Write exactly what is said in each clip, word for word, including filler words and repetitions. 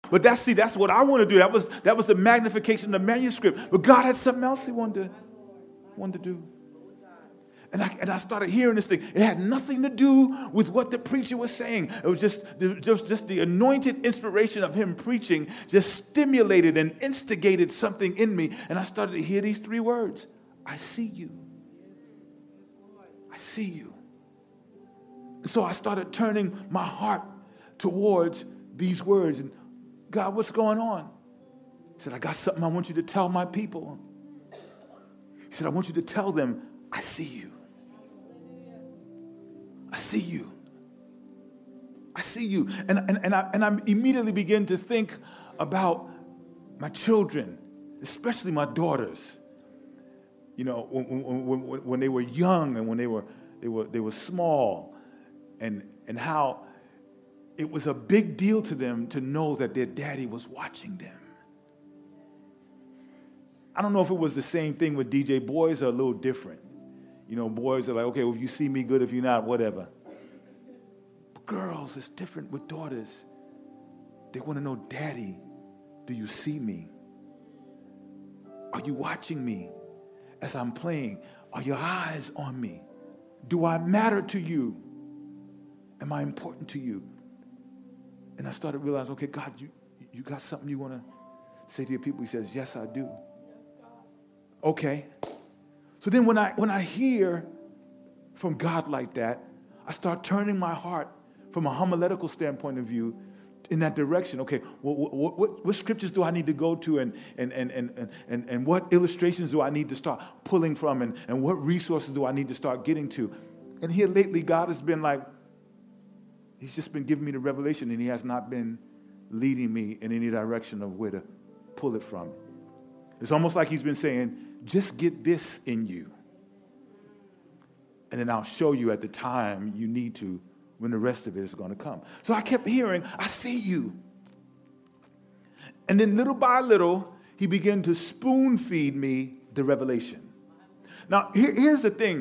But that's, see, that's what I want to do. That was, that was the magnification of the manuscript. But God had something else he wanted to, wanted to do. And I, and I started hearing this thing. It had nothing to do with what the preacher was saying. It was just, just, just the anointed inspiration of him preaching just stimulated and instigated something in me. And I started to hear these three words. I see you. I see you. And so I started turning my heart towards these words. And God, what's going on? He said, I got something I want you to tell my people. He said, I want you to tell them, I see you. I see you. I see you. And, and, and, I, and I immediately begin to think about my children, especially my daughters. You know, when, when, when, when they were young and when they were, they were, they were small, and, and how it was a big deal to them to know that their daddy was watching them. I don't know if it was the same thing with D J. Boys are a little different. You know, boys are like, okay, well, if you see me, good. If you're not, whatever. But girls, it's different with daughters. They want to know, Daddy, do you see me? Are you watching me as I'm playing? Are your eyes on me? Do I matter to you? Am I important to you? And I started realizing, okay, God, you, you got something you want to say to your people? He says, yes, I do. Okay. So then when I when I hear from God like that, I start turning my heart from a homiletical standpoint of view in that direction. Okay, what, what, what, what scriptures do I need to go to, and and, and, and, and, and what illustrations do I need to start pulling from, and, and what resources do I need to start getting to? And here lately, God has been like, he's just been giving me the revelation, and he has not been leading me in any direction of where to pull it from. It's almost like he's been saying, just get this in you. And then I'll show you at the time you need to, when the rest of it is going to come. So I kept hearing, I see you. And then little by little, he began to spoon feed me the revelation. Now, here, here's the thing.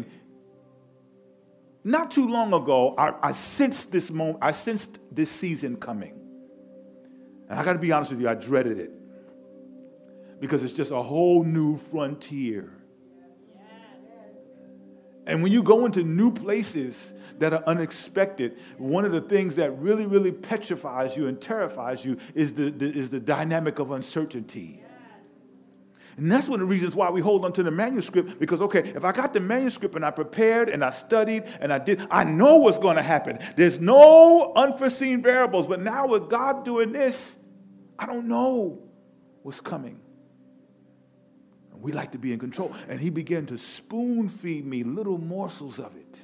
Not too long ago, I, I sensed this moment, I sensed this season coming. And I got to be honest with you, I dreaded it. Because it's just a whole new frontier. Yes. And when you go into new places that are unexpected, one of the things that really, really petrifies you and terrifies you is the, the, is the dynamic of uncertainty. Yes. And that's one of the reasons why we hold on to the manuscript, because, okay, if I got the manuscript and I prepared and I studied and I did, I know what's going to happen. There's no unforeseen variables. But now with God doing this, I don't know what's coming. We like to be in control. And he began to spoon feed me little morsels of it.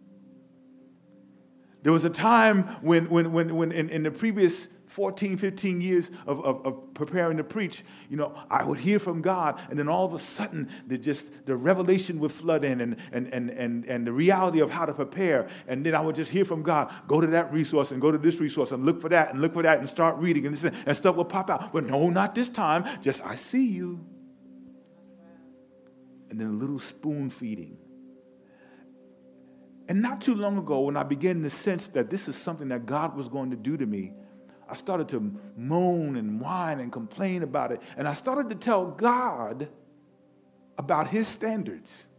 There was a time when, when, when, when in, in the previous fourteen, fifteen years of, of, of preparing to preach, you know, I would hear from God, and then all of a sudden, the just the revelation would flood in, and, and, and, and, and the reality of how to prepare. And then I would just hear from God, go to that resource and go to this resource and look for that and look for that and start reading, and, this, and stuff would pop out. But no, not this time. Just, I see you. And then a little spoon feeding. And not too long ago, when I began to sense that this is something that God was going to do to me, I started to moan and whine and complain about it. And I started to tell God about his standards.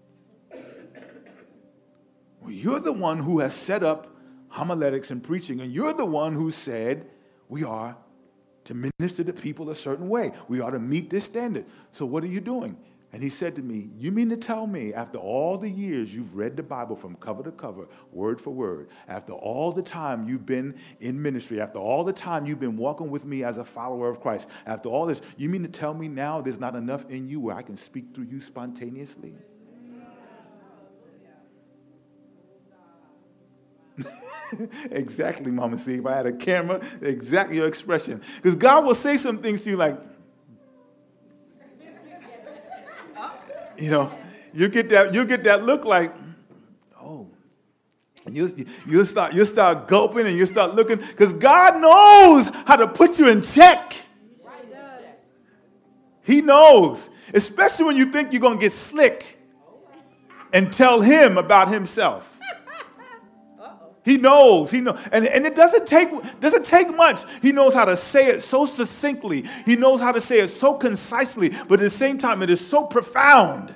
Well, you're the one who has set up homiletics and preaching, and you're the one who said we are to minister to people a certain way. We are to meet this standard. So what are you doing? And he said to me, you mean to tell me after all the years you've read the Bible from cover to cover, word for word, after all the time you've been in ministry, after all the time you've been walking with me as a follower of Christ, after all this, you mean to tell me now there's not enough in you where I can speak through you spontaneously? Exactly, Mama C. If I had a camera, exactly your expression. Because God will say some things to you like, you know, you get that, you get that look like, oh, and you you start you start gulping and you start looking, because God knows how to put you in check. He knows, especially when you think you're gonna get slick and tell him about himself. He knows. He knows. And, and it doesn't take, doesn't take much. He knows how to say it so succinctly. He knows how to say it so concisely. But at the same time, it is so profound.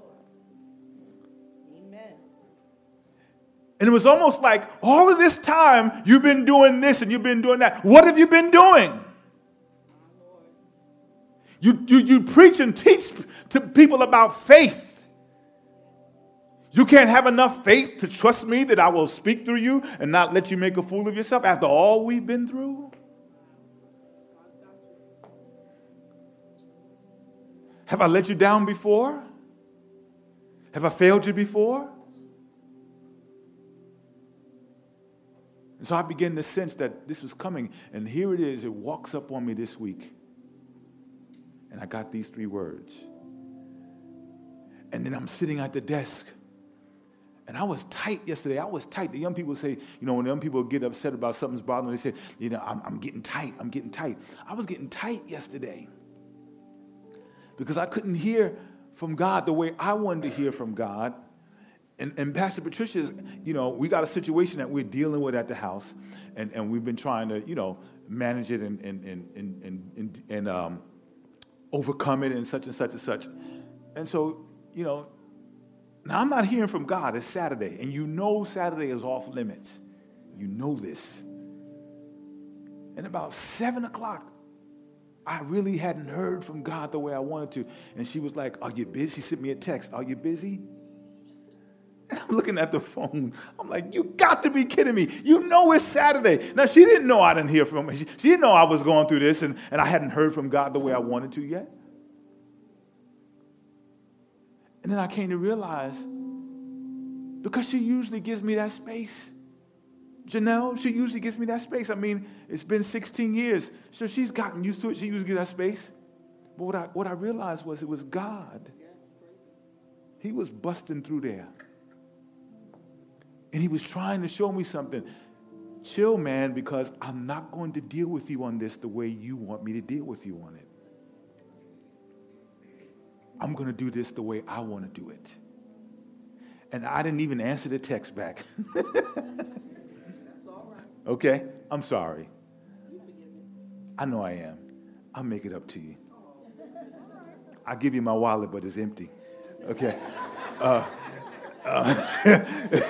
Amen. And it was almost like all of this time, you've been doing this and you've been doing that. What have you been doing? You, you, you preach and teach to people about faith. You can't have enough faith to trust me that I will speak through you and not let you make a fool of yourself after all we've been through? Have I let you down before? Have I failed you before? And so I began to sense that this was coming, and here it is. It walks up on me this week. And I got these three words. And then I'm sitting at the desk. And I was tight yesterday. I was tight. The young people say, you know, when young people get upset about something's bothering them, they say, you know, I'm, I'm getting tight. I'm getting tight. I was getting tight yesterday because I couldn't hear from God the way I wanted to hear from God. And, and Pastor Patricia's, you know, we got a situation that we're dealing with at the house, and, and we've been trying to, you know, manage it and and and and and, and, and um, overcome it and such and such and such. And so, you know, now, I'm not hearing from God. It's Saturday, and you know Saturday is off limits. You know this. And about seven o'clock, I really hadn't heard from God the way I wanted to. And she was like, are you busy? She sent me a text. Are you busy? And I'm looking at the phone. I'm like, you got to be kidding me. You know it's Saturday. Now, she didn't know I didn't hear from her. She, she didn't know I was going through this, and, and I hadn't heard from God the way I wanted to yet. And then I came to realize, because she usually gives me that space. Janelle, she usually gives me that space. I mean, it's been sixteen years, so she's gotten used to it. She usually gives that space. But what I, what I realized was it was God. He was busting through there. And he was trying to show me something. Chill, man, because I'm not going to deal with you on this the way you want me to deal with you on it. I'm going to do this the way I want to do it. And I didn't even answer the text back. That's all right. Okay? I'm sorry. You forgive me. I know I am. I'll make it up to you. I'll give you my wallet, but it's empty. Okay? Uh, uh,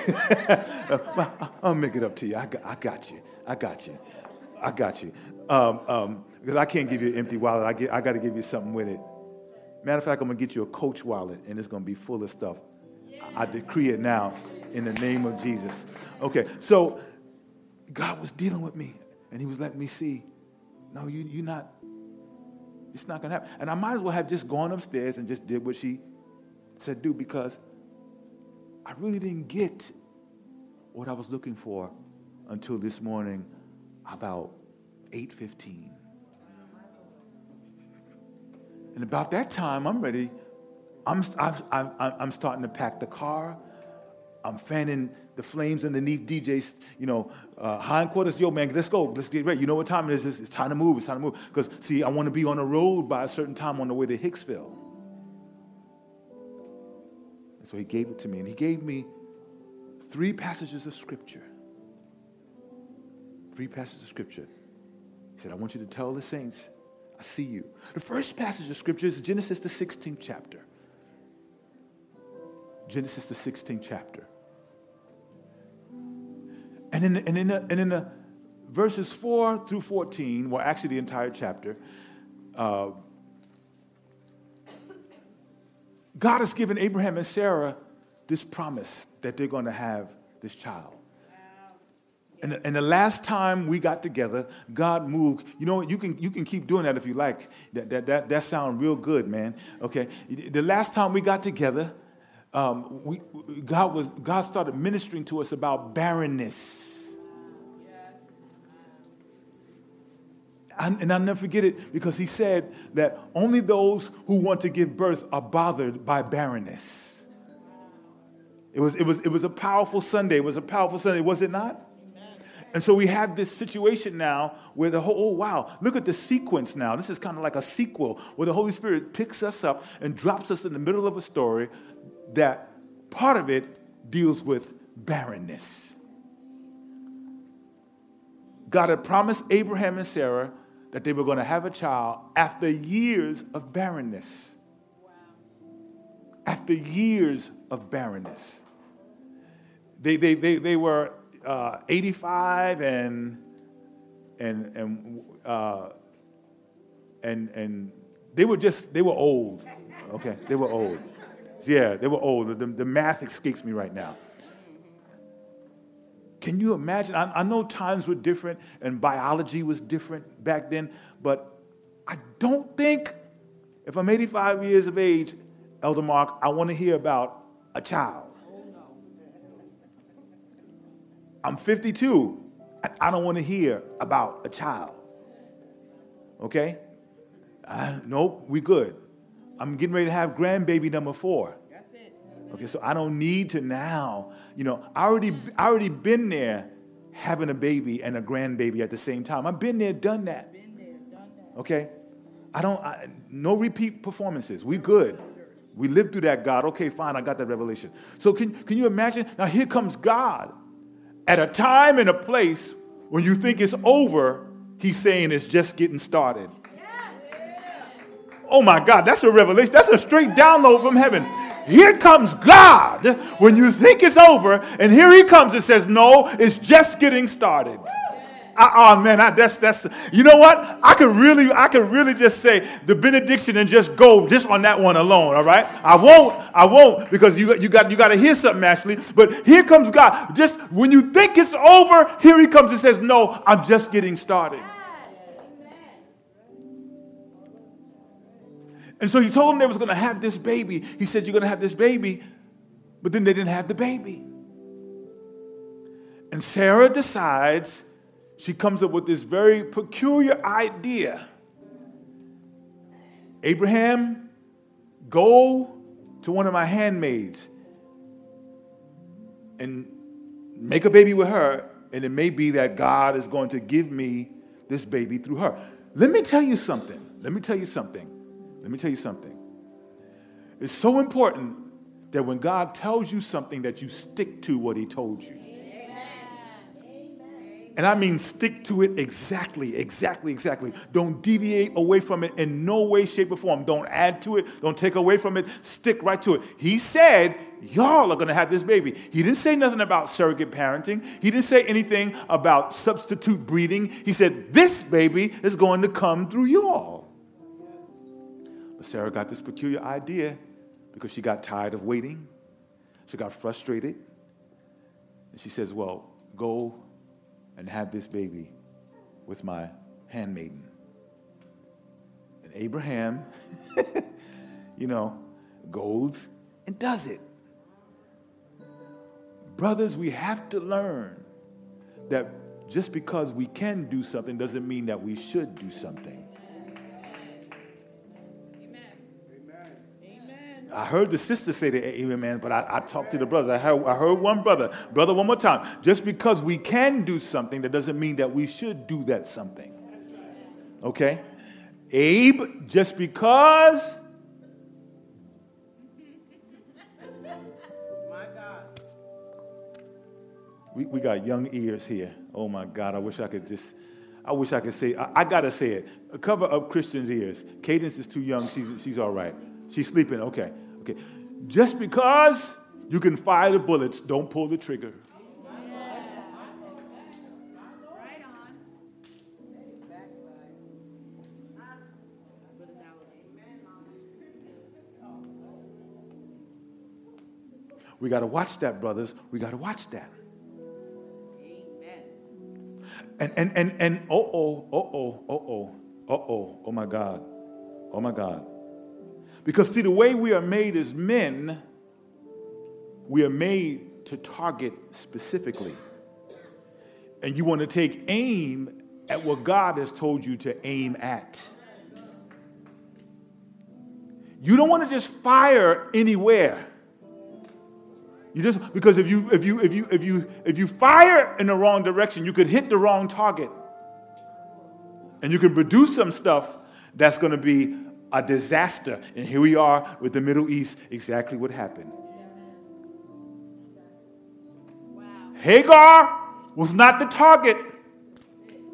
I'll make it up to you. I got, I got you. I got you. I got you. Um, um, because I can't give you an empty wallet. I, get, I got to give you something with it. Matter of fact, I'm going to get you a Coach wallet, and it's going to be full of stuff. I decree it now in the name of Jesus. Okay, so God was dealing with me, and he was letting me see, no, you, you're not, it's not going to happen. And I might as well have just gone upstairs and just did what she said do, because I really didn't get what I was looking for until this morning about eight fifteen. And about that time, I'm ready. I'm, I'm, I'm, I'm starting to pack the car. I'm fanning the flames underneath D J's, you know, uh, hindquarters. Yo, man, let's go. Let's get ready. You know what time it is? It's, it's time to move. It's time to move. Because, see, I want to be on the road by a certain time on the way to Hicksville. And so he gave it to me. And he gave me three passages of Scripture. Three passages of Scripture. He said, I want you to tell the saints, I see you. The first passage of Scripture is Genesis, the sixteenth chapter. Genesis, the sixteenth chapter. And in, the, and, in the, and in the verses four through fourteen, well, actually the entire chapter, uh, God has given Abraham and Sarah this promise that they're going to have this child. And the, and the last time we got together, God moved. You know what? You can you can keep doing that if you like. That that that that sounds real good, man. Okay. The last time we got together, um, we God was God started ministering to us about barrenness. And, and I'll never forget it, because he said that only those who want to give birth are bothered by barrenness. It was it was it was a powerful Sunday. It was a powerful Sunday, was it not? And so we have this situation now where the whole, oh, wow, look at the sequence now. This is kind of like a sequel where the Holy Spirit picks us up and drops us in the middle of a story that part of it deals with barrenness. God had promised Abraham and Sarah that they were going to have a child after years of barrenness. Wow. After years of barrenness. They, they, they, they were uh, eighty-five and, and, and, uh, and, and they were just, they were old. Okay, they were old. Yeah, they were old. The, the math escapes me right now. Can you imagine? I, I know times were different and biology was different back then, but I don't think if I'm eighty-five years of age, Elder Mark, I want to hear about a child. I'm fifty-two, and I don't want to hear about a child. Okay? Uh, nope, we good. I'm getting ready to have grandbaby number four. That's it. Okay, so I don't need to now, you know, I already, I already been there having a baby and a grandbaby at the same time. I've been there, done that. Been there, done that. Okay? I don't, I, no repeat performances. We good. We lived through that, God. Okay, fine, I got that revelation. So can, can you imagine? Now here comes God. At a time and a place when you think it's over, he's saying it's just getting started. Oh my God, that's a revelation. That's a straight download from heaven. Here comes God when you think it's over, and here he comes and says, no, it's just getting started. Uh, oh man, I, that's that's. You know what? I could really, I could really just say the benediction and just go just on that one alone. All right, I won't, I won't, because you you got you got to hear something, Ashley. But here comes God. Just when you think it's over, here he comes and says, no, I'm just getting started. And so he told them they was going to have this baby. He said, you're going to have this baby. But then they didn't have the baby. And Sarah decides, she comes up with this very peculiar idea. Abraham, go to one of my handmaids and make a baby with her. And it may be that God is going to give me this baby through her. Let me tell you something. Let me tell you something. Let me tell you something. It's so important that when God tells you something that you stick to what he told you. Amen. And I mean stick to it exactly, exactly, exactly. Don't deviate away from it in no way, shape, or form. Don't add to it. Don't take away from it. Stick right to it. He said, y'all are going to have this baby. He didn't say nothing about surrogate parenting. He didn't say anything about substitute breeding. He said, this baby is going to come through y'all. But Sarah got this peculiar idea because she got tired of waiting. She got frustrated. And she says, well, go and have this baby with my handmaiden. And Abraham, you know, goes and does it. Brothers, we have to learn that just because we can do something doesn't mean that we should do something. I heard the sister say the amen, but I, I talked to the brothers. I heard, I heard one brother, brother, one more time. Just because we can do something, that doesn't mean that we should do that something. Okay? Abe, just because. My God. We, we got young ears here. Oh my God, I wish I could just, I wish I could say, I, I got to say it. Cover up Christian's ears. Cadence is too young. She's, she's all right. She's sleeping. Okay. Okay. Just because you can fire the bullets, don't pull the trigger. Right on. We got to watch that, brothers. We got to watch that. Amen. And and and and oh oh oh oh oh oh oh oh oh my God, oh my God. Because, see, the way we are made as men, we are made to target specifically. And you want to take aim at what God has told you to aim at. You don't want to just fire anywhere. You just because if you if you if you if you if you fire in the wrong direction, you could hit the wrong target. And you can produce some stuff that's going to be a disaster. And here we are with the Middle East, exactly what happened. Wow. Hagar was not the target.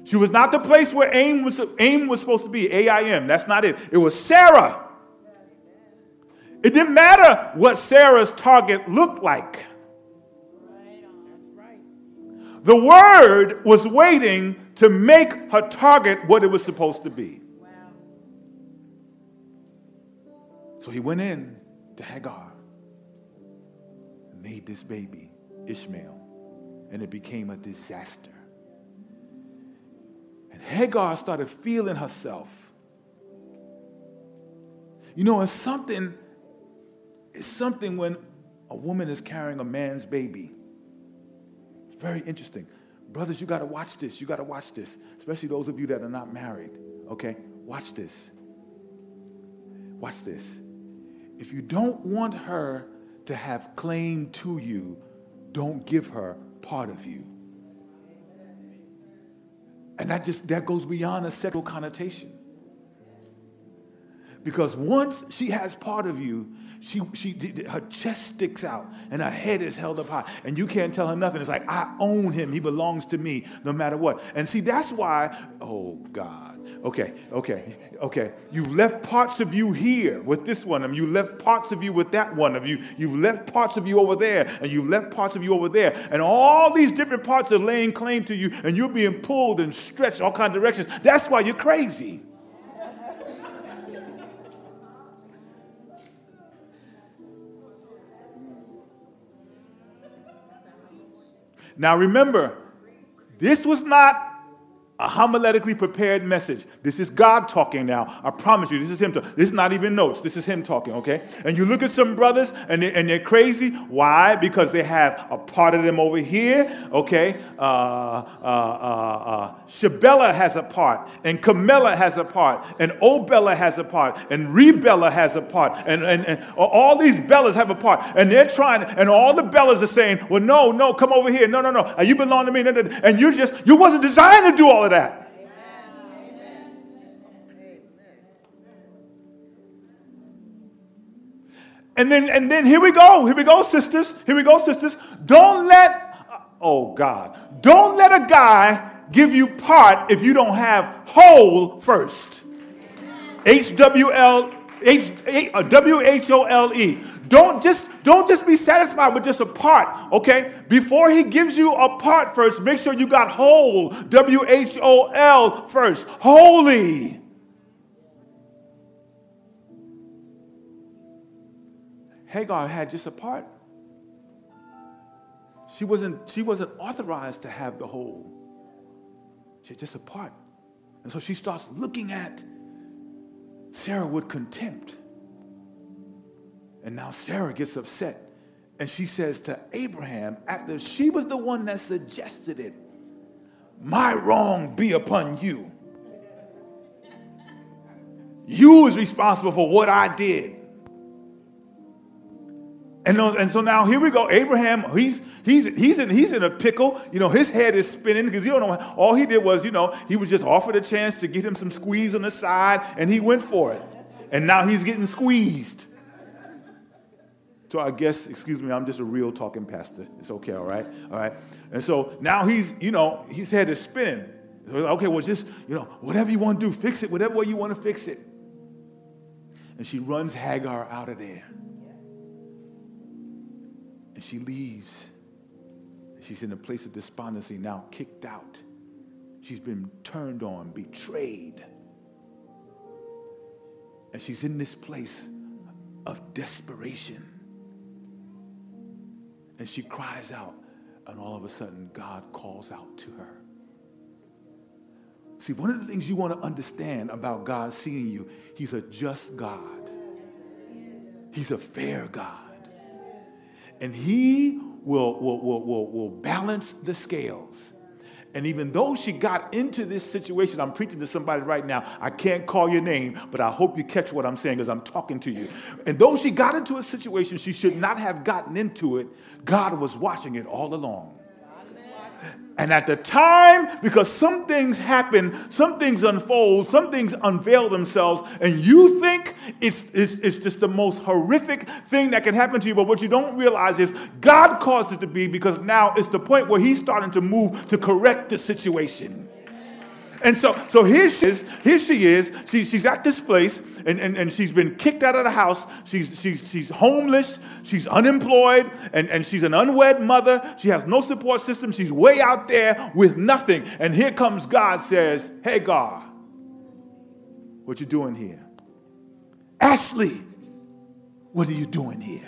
She was not the place where aim was, aim was supposed to be, A I M. That's not it. It was Sarah. It didn't matter what Sarah's target looked like. Right on. That's right. The word was waiting to make her target what it was supposed to be. Wow. So he went in to Hagar and made this baby, Ishmael, and it became a disaster. And Hagar started feeling herself. You know, it's something, it's something when a woman is carrying a man's baby. It's very interesting. Brothers, you got to watch this. You got to watch this, especially those of you that are not married. Okay? Watch this. Watch this. If you don't want her to have claim to you, don't give her part of you. And that just that goes beyond a sexual connotation. Because once she has part of you, she she her chest sticks out and her head is held up high, and you can't tell her nothing. It's like, I own him; he belongs to me, no matter what. And see, that's why. Oh God. Okay, okay, okay. You've left parts of you here with this one, and you left parts of you with that one of you. You've left parts of you over there, and you've left parts of you over there, and all these different parts are laying claim to you, and you're being pulled and stretched all kinds of directions. That's why you're crazy. Now remember, this was not a homiletically prepared message. This is God talking now. I promise you, this is him talking. This is not even notes. This is him talking, okay? And you look at some brothers, and, they, and they're crazy. Why? Because they have a part of them over here, okay? Uh, uh, uh, uh, Shabella has a part, and Camilla has a part, and Obella has a part, and Rebella has a part, and, and, and all these Bellas have a part. And they're trying, and all the Bellas are saying, well, no, no, come over here. No, no, no. You belong to me. And you just, you wasn't designed to do all of that. And then, and then here we go. Here we go, sisters. Here we go, sisters. Don't let, oh God, don't let a guy give you part if you don't have whole first. H W L H W H O L E. Don't just don't just be satisfied with just a part, okay? Before he gives you a part first, make sure you got whole, W H O L first, holy. Hagar had just a part. She wasn't, she wasn't authorized to have the whole. She had just a part. And so she starts looking at Sarah with contempt. And now Sarah gets upset. And she says to Abraham, after she was the one that suggested it, my wrong be upon you. You is responsible for what I did. And, and so now here we go. Abraham, he's he's he's in he's in a pickle. You know, his head is spinning because you don't know. All he did was, you know, he was just offered a chance to get him some squeeze on the side, and he went for it. And now he's getting squeezed. So I guess, excuse me, I'm just a real talking pastor. It's okay, all right, all right. And so now he's, you know, his head is spinning. Okay, well, just, you know, whatever you want to do, fix it, whatever way you want to fix it. And she runs Hagar out of there. And she leaves. She's in a place of despondency, now kicked out. She's been turned on, betrayed. And she's in this place of desperation. And she cries out, and all of a sudden, God calls out to her. See, one of the things you want to understand about God seeing you, he's a just God. He's a fair God. And he will, will, will, will, will balance the scales. And even though she got into this situation, I'm preaching to somebody right now. I can't call your name, but I hope you catch what I'm saying because I'm talking to you. And though she got into a situation she should not have gotten into it, God was watching it all along. And at the time, because some things happen, some things unfold, some things unveil themselves, and you think it's, it's, it's just the most horrific thing that can happen to you, but what you don't realize is God caused it to be because now it's the point where he's starting to move to correct the situation. And so, so here she is. Here she is. She, she's at this place, and, and, and she's been kicked out of the house. She's she's she's homeless. She's unemployed, and, and she's an unwed mother. She has no support system. She's way out there with nothing. And here comes God. Says, Hagar, what you doing here? Ashley, what are you doing here?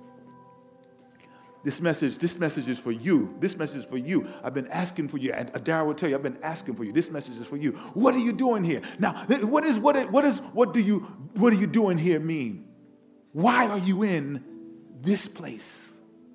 This message, this message is for you. This message is for you. I've been asking for you. And Darryl will tell you, I've been asking for you. This message is for you. What are you doing here? Now, what is what is what is what do you what are you doing here mean? Why are you in this place?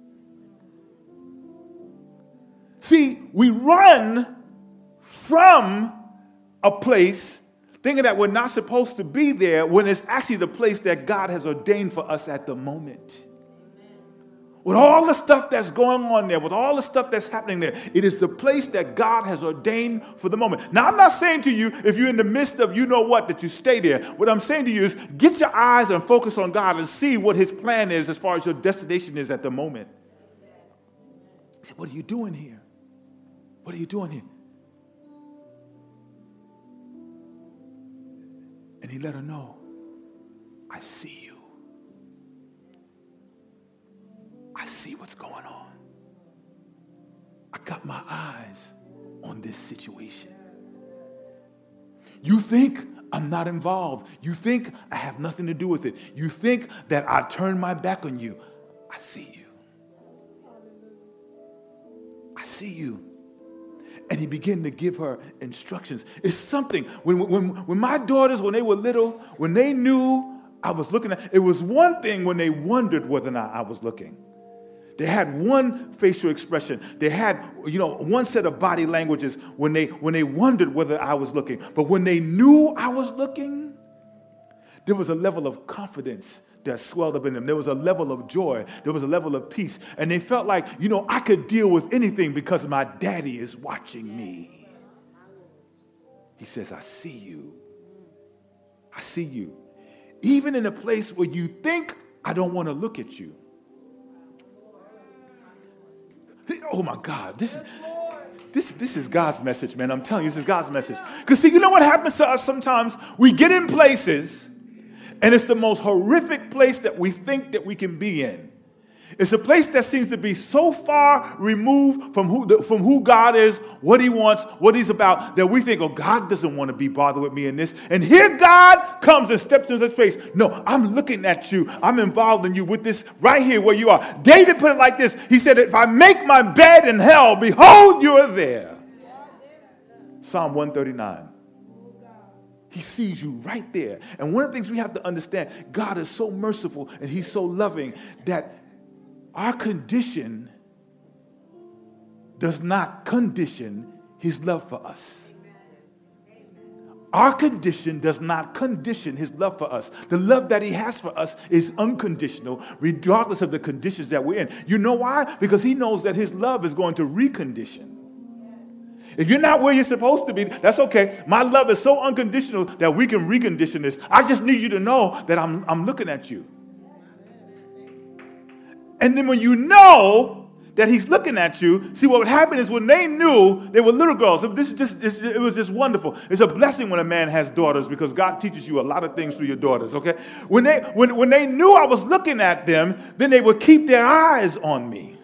See, we run from a place thinking that we're not supposed to be there when it's actually the place that God has ordained for us at the moment. With all the stuff that's going on there, with all the stuff that's happening there, it is the place that God has ordained for the moment. Now, I'm not saying to you, if you're in the midst of you know what, that you stay there. What I'm saying to you is get your eyes and focus on God and see what his plan is as far as your destination is at the moment. He said, what are you doing here? What are you doing here? And he let her know, I see you. I see what's going on. I got my eyes on this situation. You think I'm not involved. You think I have nothing to do with it. You think that I turned my back on you. I see you. I see you. And he began to give her instructions. It's something. When, when, when my daughters, when they were little, when they knew I was looking at, it was one thing when they wondered whether or not I was looking. They had one facial expression. They had, you know, one set of body languages when they when they wondered whether I was looking. But when they knew I was looking, there was a level of confidence that swelled up in them. There was a level of joy. There was a level of peace. And they felt like, you know, I could deal with anything because my daddy is watching me. He says, I see you. I see you. Even in a place where you think I don't want to look at you. Oh my God, this is this this is God's message, man. I'm telling you, this is God's message. Because see, you know what happens to us sometimes? We get in places, and it's the most horrific place that we think that we can be in. It's a place that seems to be so far removed from who, the, from who God is, what he wants, what he's about, that we think, oh, God doesn't want to be bothered with me in this. And here God comes and steps into this place. No, I'm looking at you. I'm involved in you with this right here where you are. David put it like this. He said, if I make my bed in hell, behold, you are there. Psalm one thirty-nine. He sees you right there. And one of the things we have to understand, God is so merciful and he's so loving that our condition does not condition his love for us. Our condition does not condition his love for us. The love that he has for us is unconditional, regardless of the conditions that we're in. You know why? Because he knows that his love is going to recondition. If you're not where you're supposed to be, that's okay. My love is so unconditional that we can recondition this. I just need you to know that I'm, I'm looking at you. And then when you know that he's looking at you, see what would happen is when they knew they were little girls, this is just, this, it was just wonderful. It's a blessing when a man has daughters because God teaches you a lot of things through your daughters, okay? When they, when, when they knew I was looking at them, then they would keep their eyes on me.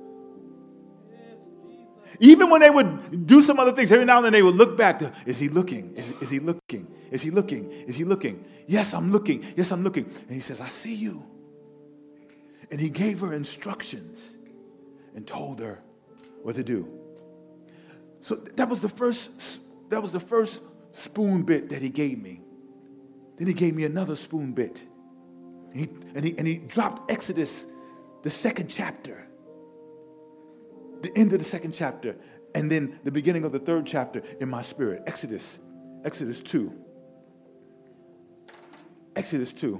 Even when they would do some other things, every now and then they would look back. To, is he looking? Is, is he looking? Is he looking? Is he looking? Yes, I'm looking. Yes, I'm looking. And he says, I see you. And he gave her instructions and told her what to do. So that was the first, that was the first spoon bit that he gave me. Then he gave me another spoon bit. And he, and he, and he dropped Exodus, the second chapter. The end of the second chapter. And then the beginning of the third chapter in my spirit. Exodus. Exodus two. Exodus two.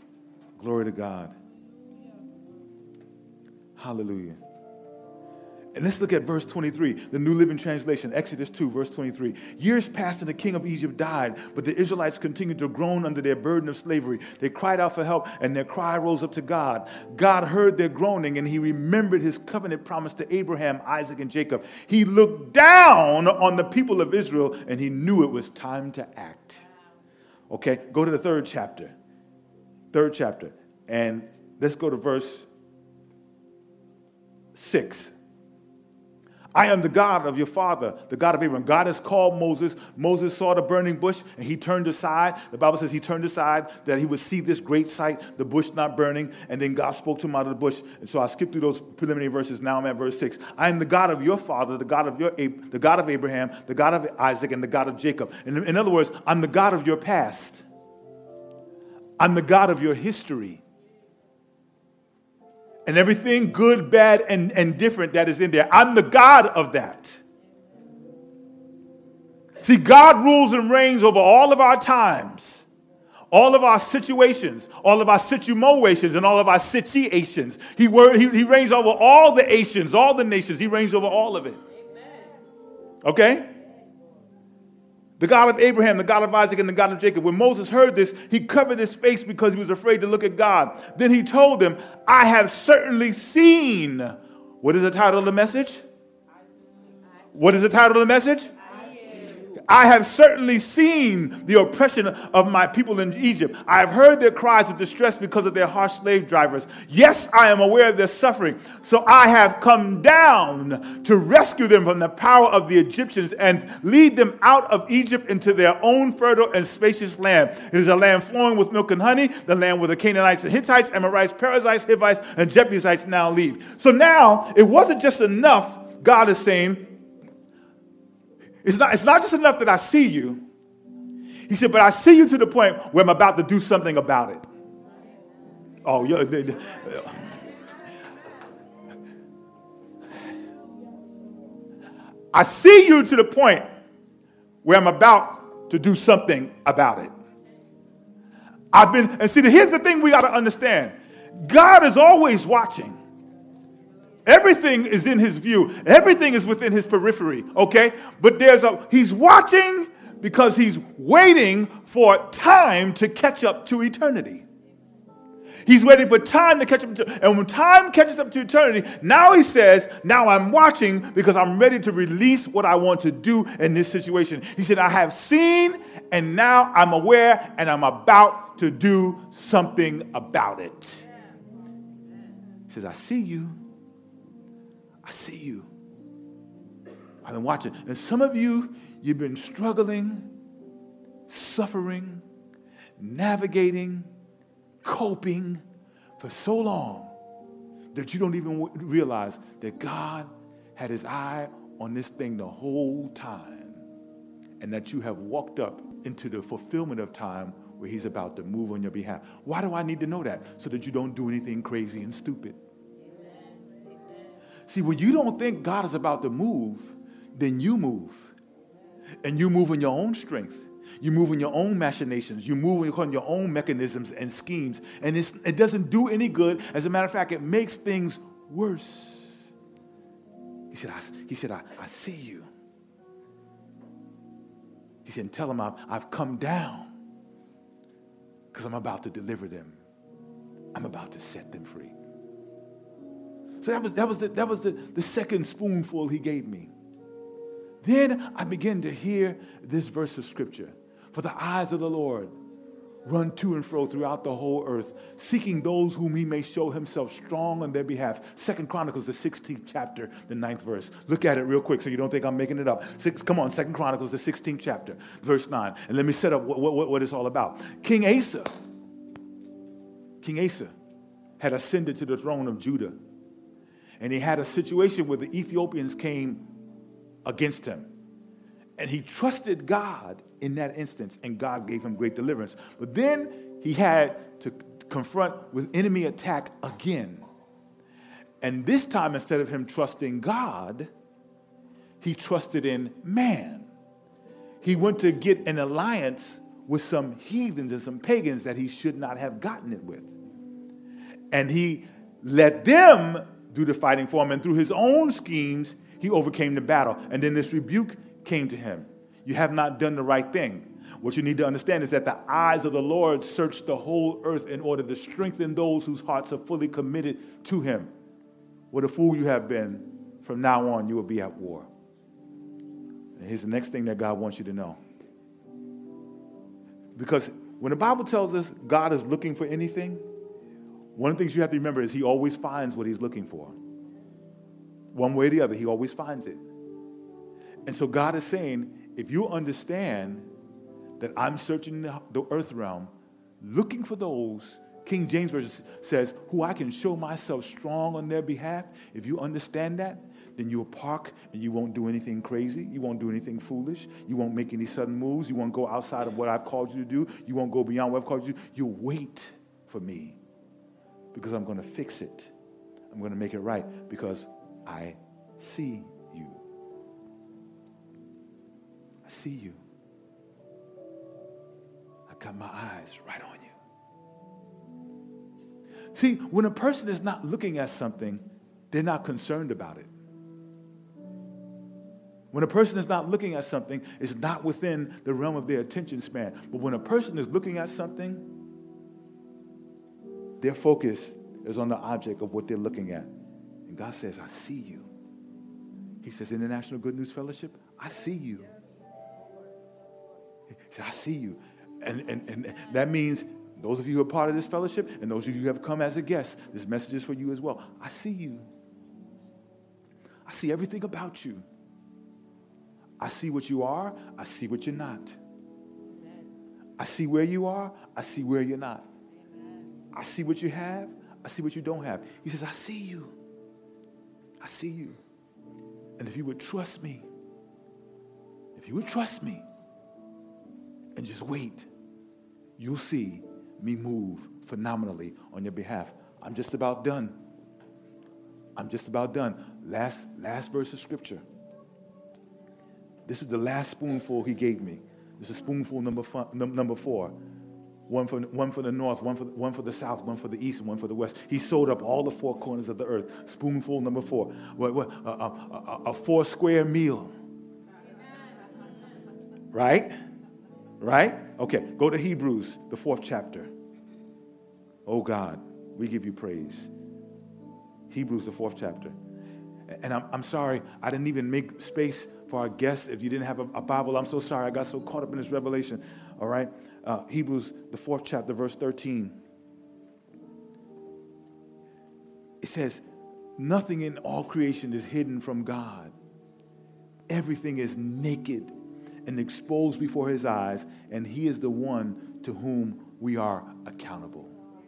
Glory to God. Hallelujah. And let's look at verse twenty-three, the New Living Translation, Exodus two, verse twenty-three. Years passed and the king of Egypt died, but the Israelites continued to groan under their burden of slavery. They cried out for help, and their cry rose up to God. God heard their groaning, and he remembered his covenant promise to Abraham, Isaac, and Jacob. He looked down on the people of Israel, and he knew it was time to act. Okay, go to the third chapter. Third chapter. And let's go to verse six. I am the God of your father, the God of Abraham. God has called Moses. Moses saw the burning bush, and he turned aside. The Bible says he turned aside that he would see this great sight, the bush not burning, and then God spoke to him out of the bush. And so I skipped through those preliminary verses. Now I'm at verse six. I am the God of your father, the God of your the God of Abraham, the God of Isaac, and the God of Jacob. In, in other words, I'm the God of your past. I'm the God of your history. And everything good, bad, and, and different that is in there. I'm the God of that. See, God rules and reigns over all of our times, all of our situations, all of our situations, and all of our situations. He, wor- he, he reigns over all the nations, all the nations. He reigns over all of it. Okay? The God of Abraham, the God of Isaac, and the God of Jacob. When Moses heard this, he covered his face because he was afraid to look at God. Then he told them, I have certainly seen. What is the title of the message? What is the title of the message? I have certainly seen the oppression of my people in Egypt. I have heard their cries of distress because of their harsh slave drivers. Yes, I am aware of their suffering. So I have come down to rescue them from the power of the Egyptians and lead them out of Egypt into their own fertile and spacious land. It is a land flowing with milk and honey, the land where the Canaanites and Hittites, Amorites, Perizzites, Hivites, and Jebusites now live. So now it wasn't just enough, God is saying, It's not, it's not just enough that I see you. He said, but I see you to the point where I'm about to do something about it. Oh, yeah. I see you to the point where I'm about to do something about it. I've been, and see, here's the thing we got to understand. God is always watching. Everything is in his view. Everything is within his periphery, okay? But there's a, he's watching because he's waiting for time to catch up to eternity. He's waiting for time to catch up to, and when time catches up to eternity, now he says, now I'm watching because I'm ready to release what I want to do in this situation. He said, I have seen, and now I'm aware, and I'm about to do something about it. He says, I see you. I see you. I've been watching. And some of you, you've been struggling, suffering, navigating, coping for so long that you don't even realize that God had his eye on this thing the whole time, and that you have walked up into the fulfillment of time where he's about to move on your behalf. Why do I need to know that? So that you don't do anything crazy and stupid. See, when you don't think God is about to move, then you move. And you move in your own strength. You move in your own machinations. You move in your own mechanisms and schemes. And it's, it doesn't do any good. As a matter of fact, it makes things worse. He said, I, he said, I, I see you. He said, tell them I've, I've come down because I'm about to deliver them. I'm about to set them free. So that was that was the, that was the, the second spoonful he gave me. Then I began to hear this verse of scripture. For the eyes of the Lord run to and fro throughout the whole earth, seeking those whom he may show himself strong on their behalf. Second Chronicles, the sixteenth chapter, the ninth verse. Look at it real quick so you don't think I'm making it up. Six, come on, Second Chronicles, the sixteenth chapter, verse nine. And let me set up what, what, what it's all about. King Asa, King Asa had ascended to the throne of Judah. And he had a situation where the Ethiopians came against him. And he trusted God in that instance, and God gave him great deliverance. But then he had to confront with enemy attack again. And this time, instead of him trusting God, he trusted in man. He went to get an alliance with some heathens and some pagans that he should not have gotten it with. And he let them do the fighting for him. And through his own schemes, he overcame the battle. And then this rebuke came to him. You have not done the right thing. What you need to understand is that the eyes of the Lord search the whole earth in order to strengthen those whose hearts are fully committed to him. What a fool you have been. From now on, you will be at war. And here's the next thing that God wants you to know. Because when the Bible tells us God is looking for anything, one of the things you have to remember is he always finds what he's looking for. One way or the other, he always finds it. And so God is saying, if you understand that I'm searching the, the earth realm, looking for those, King James Version says, who I can show myself strong on their behalf. If you understand that, then you'll park and you won't do anything crazy. You won't do anything foolish. You won't make any sudden moves. You won't go outside of what I've called you to do. You won't go beyond what I've called you to do. You'll wait for me because I'm going to fix it. I'm going to make it right because I see you. I see you. I got my eyes right on you. See, when a person is not looking at something, they're not concerned about it. When a person is not looking at something, it's not within the realm of their attention span. But when a person is looking at something, their focus is on the object of what they're looking at. And God says, I see you. He says, International Good News Fellowship, I see you. He says, I see you. And, and, and that means those of you who are part of this fellowship and those of you who have come as a guest, this message is for you as well. I see you. I see everything about you. I see what you are. I see what you're not. Amen. I see where you are. I see where you're not. Amen. I see what you have. I see what you don't have. He says, I see you. I see you. And if you would trust me, if you would trust me and just wait, you'll see me move phenomenally on your behalf. I'm just about done. I'm just about done. Last, last verse of scripture. This is the last spoonful he gave me. This is spoonful number four, number four. One for, one for the north, one for, one for the south, one for the east, and one for the west. He sewed up all the four corners of the earth. Spoonful number four. What, what, a, a, a, a four square meal. Right? Right? Okay, go to Hebrews, the fourth chapter. Oh God, we give you praise. Hebrews, the fourth chapter. And I'm, I'm sorry, I didn't even make space for our guests. If you didn't have a, a Bible, I'm so sorry. I got so caught up in this revelation. All right? Uh, Hebrews, the fourth chapter, verse thirteen. It says, nothing in all creation is hidden from God. Everything is naked and exposed before his eyes, and he is the one to whom we are accountable.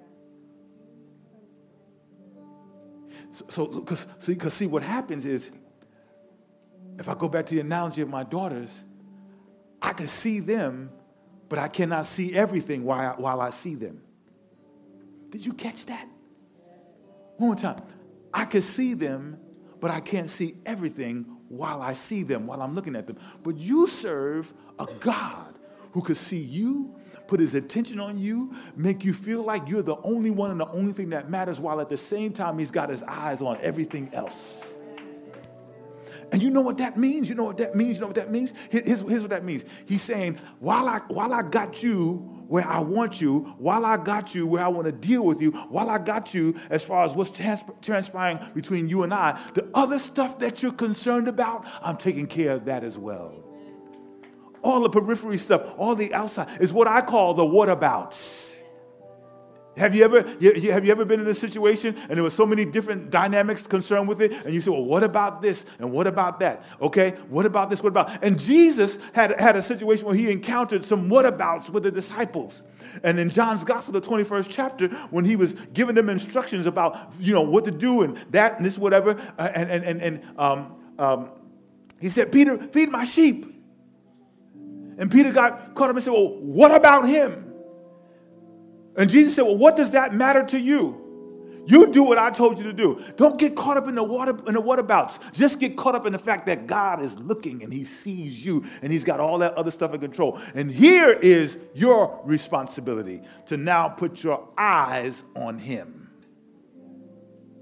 So, because so, see, see, what happens is, if I go back to the analogy of my daughters, I can see them, but I cannot see everything while I, while I see them. Did you catch that? One more time. I can see them, but I can't see everything while I see them, while I'm looking at them. But you serve a God who could see you, put his attention on you, make you feel like you're the only one and the only thing that matters, while at the same time he's got his eyes on everything else. And you know what that means? You know what that means? You know what that means? Here's, here's what that means. He's saying, while I, while I got you where I want you, while I got you where I want to deal with you, while I got you as far as what's trans- transpiring between you and I, the other stuff that you're concerned about, I'm taking care of that as well. All the periphery stuff, all the outside, is what I call the whatabouts. Have you ever you, have you ever been in a situation and there were so many different dynamics concerned with it, and you say, well, what about this and what about that? Okay, what about this? What about? And Jesus had, had a situation where he encountered some whatabouts with the disciples. And in John's Gospel, the twenty-first chapter, when he was giving them instructions about, you know, what to do and that and this, whatever, uh, and and and, and um, um, he said, Peter, feed my sheep. And Peter got caught up and said, well, what about him? And Jesus said, well, what does that matter to you? You do what I told you to do. Don't get caught up in the water in the whatabouts. Just get caught up in the fact that God is looking and he sees you and he's got all that other stuff in control. And here is your responsibility to now put your eyes on him.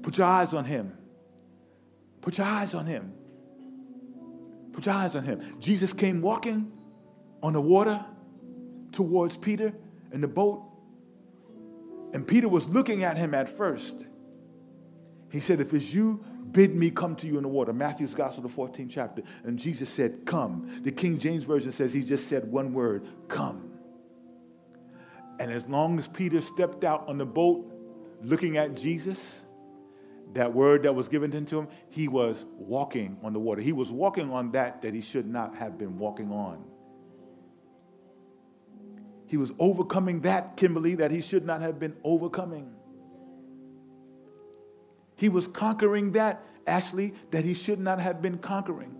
Put your eyes on him. Put your eyes on him. Put your eyes on him. Jesus came walking on the water towards Peter in the boat. And Peter was looking at him at first. He said, if it's you, bid me come to you in the water. Matthew's Gospel, the fourteenth chapter. And Jesus said, come. The King James Version says he just said one word, come. And as long as Peter stepped out on the boat looking at Jesus, that word that was given to him, he was walking on the water. He was walking on that that he should not have been walking on. He was overcoming that, Kimberly, that he should not have been overcoming. He was conquering that, Ashley, that he should not have been conquering.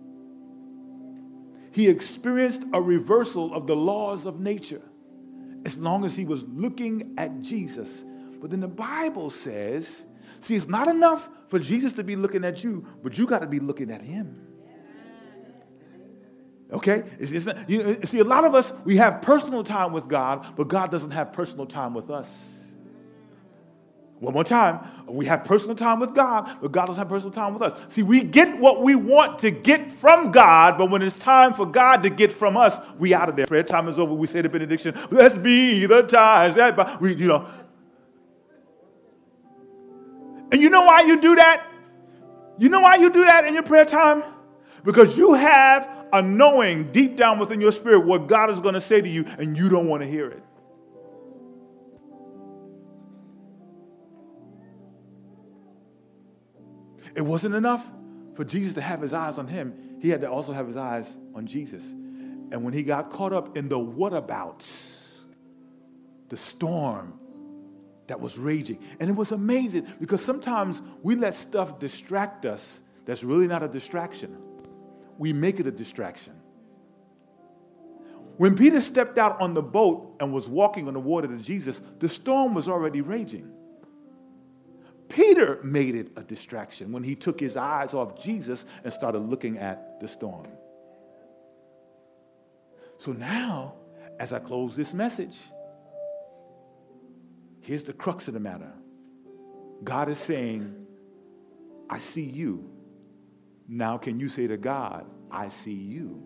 He experienced a reversal of the laws of nature as long as he was looking at Jesus. But then the Bible says, see, it's not enough for Jesus to be looking at you, but you got to be looking at him. Okay? It's, it's not, you know, see, a lot of us, we have personal time with God, but God doesn't have personal time with us. One more time. We have personal time with God, but God doesn't have personal time with us. See, we get what we want to get from God, but when it's time for God to get from us, we out of there. Prayer time is over. We say the benediction. Let's be the ties. That, we, you know. And you know why you do that? You know why you do that in your prayer time? Because you have a knowing deep down within your spirit what God is going to say to you, and you don't want to hear it. It wasn't enough for Jesus to have his eyes on him. He had to also have his eyes on Jesus. And when he got caught up in the whatabouts, the storm that was raging, and it was amazing because sometimes we let stuff distract us that's really not a distraction. We make it a distraction. When Peter stepped out on the boat and was walking on the water to Jesus, the storm was already raging. Peter made it a distraction when he took his eyes off Jesus and started looking at the storm. So now, as I close this message, here's the crux of the matter. God is saying, I see you. Now can you say to God, I see you?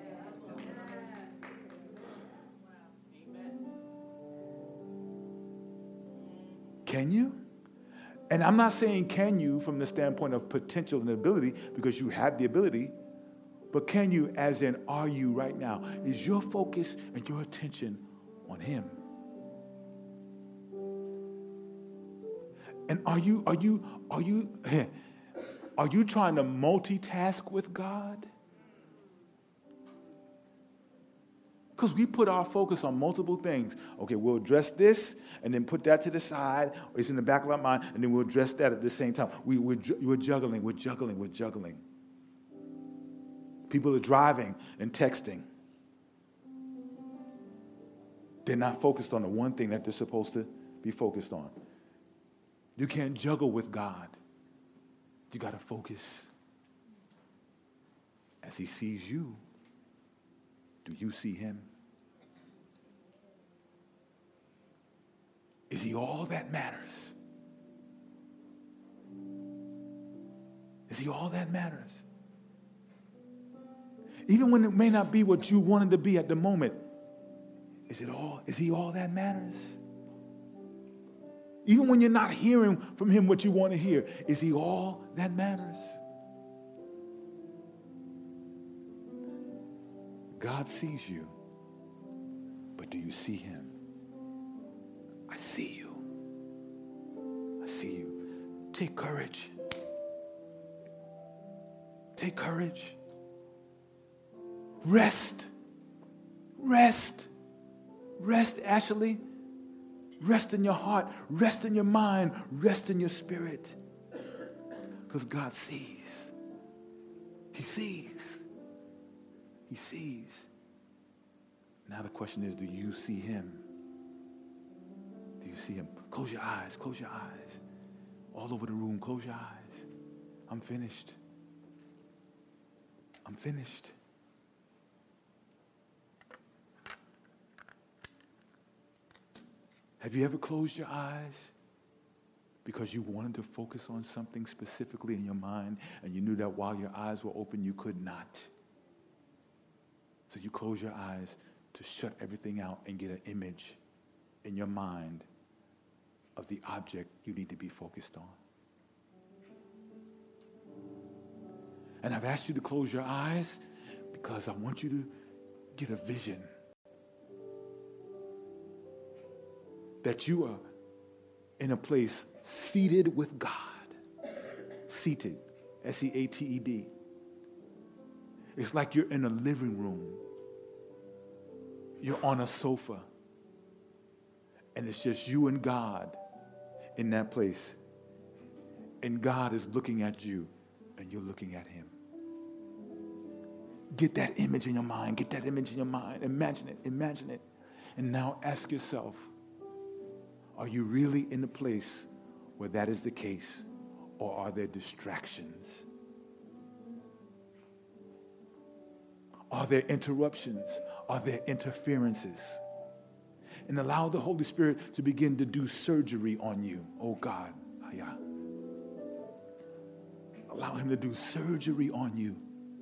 Can you? And I'm not saying can you from the standpoint of potential and ability, because you have the ability, but can you as in are you right now? Is your focus and your attention on him? And are you, are you, are you, are you trying to multitask with God? Because we put our focus on multiple things. Okay, we'll address this and then put that to the side. It's in the back of our mind, and then we'll address that at the same time. We, we're, we're juggling, we're juggling, we're juggling. People are driving and texting. They're not focused on the one thing that they're supposed to be focused on. You can't juggle with God. You got to focus. As he sees you, do you see him? Is he all that matters? Is he all that matters? Even when it may not be what you wanted to be at the moment, is it all, is he all that matters? Even when you're not hearing from him what you want to hear, is he all that matters? God sees you, but do you see him? I see you. I see you. Take courage. Take courage. Rest. Rest. Rest, Ashley. Rest in your heart. Rest in your mind. Rest in your spirit. Because God sees. He sees. He sees. Now the question is, do you see him? Do you see him? Close your eyes. Close your eyes. All over the room, close your eyes. I'm finished. I'm finished. Have you ever closed your eyes because you wanted to focus on something specifically in your mind, and you knew that while your eyes were open, you could not. So you close your eyes to shut everything out and get an image in your mind of the object you need to be focused on. And I've asked you to close your eyes because I want you to get a vision that you are in a place seated with God. Seated, S E A T E D. It's like you're in a living room. You're on a sofa. And it's just you and God in that place. And God is looking at you, and you're looking at him. Get that image in your mind. Get that image in your mind. Imagine it. Imagine it. And now ask yourself, are you really in the place where that is the case, or are there distractions? Are there interruptions? Are there interferences? And allow the Holy Spirit to begin to do surgery on you. Oh God, yeah. Allow him to do surgery on you.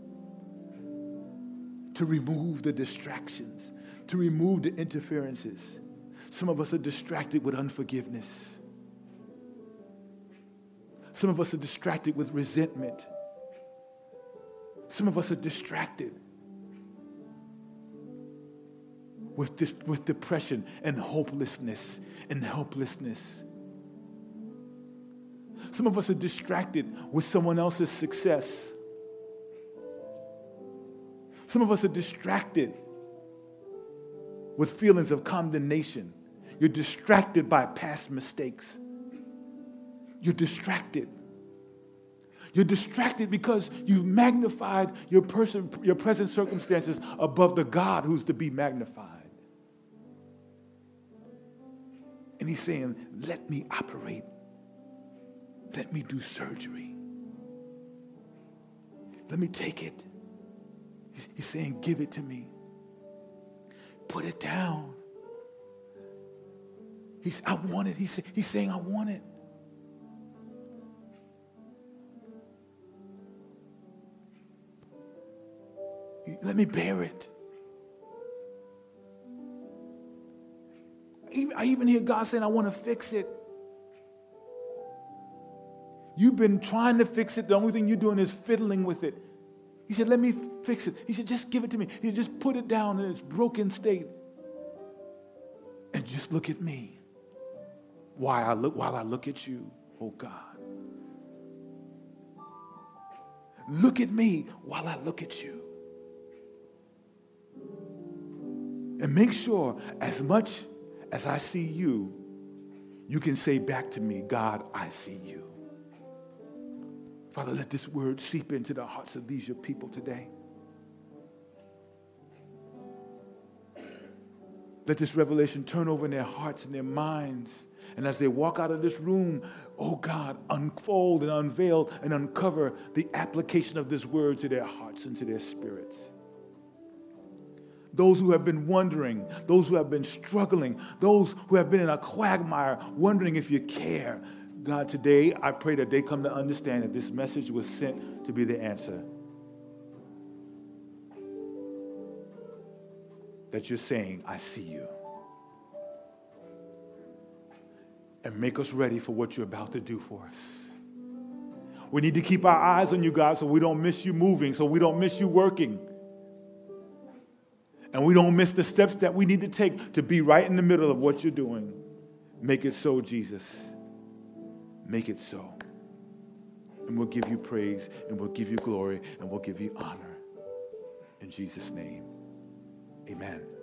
To remove the distractions, to remove the interferences. Some of us are distracted with unforgiveness. Some of us are distracted with resentment. Some of us are distracted with, this, with depression and hopelessness and helplessness. Some of us are distracted with someone else's success. Some of us are distracted with feelings of condemnation. You're distracted by past mistakes. You're distracted. You're distracted because you've magnified your person, your present circumstances above the God who's to be magnified. And he's saying, let me operate. Let me do surgery. Let me take it. He's, he's saying, give it to me. Put it down. He's, I want it. He's, he's saying, I want it. Let me bear it. I even hear God saying, I want to fix it. You've been trying to fix it. The only thing you're doing is fiddling with it. He said, let me fix it. He said, just give it to me. He said, just put it down in its broken state. And just look at me. While I look, while I look at you, oh God. Look at me while I look at you. And make sure, as much as I see you, you can say back to me, God, I see you. Father, let this word seep into the hearts of these your people today. Let this revelation turn over in their hearts and their minds. And as they walk out of this room, oh God, unfold and unveil and uncover the application of this word to their hearts and to their spirits. Those who have been wondering, those who have been struggling, those who have been in a quagmire, wondering if you care. God, today I pray that they come to understand that this message was sent to be the answer. That you're saying, I see you. And make us ready for what you're about to do for us. We need to keep our eyes on you, God, so we don't miss you moving, so we don't miss you working. And we don't miss the steps that we need to take to be right in the middle of what you're doing. Make it so, Jesus. Make it so. And we'll give you praise, and we'll give you glory, and we'll give you honor. In Jesus' name, amen.